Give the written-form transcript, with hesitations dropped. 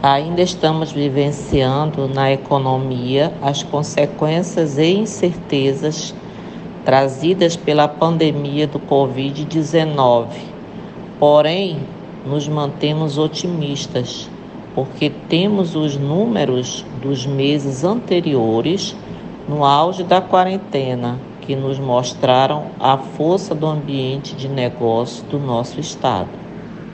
Ainda estamos vivenciando na economia as consequências e incertezas trazidas pela pandemia do Covid-19. Porém, nos mantemos otimistas, porque temos os números dos meses anteriores, no auge da quarentena, que nos mostraram a força do ambiente de negócio do nosso estado.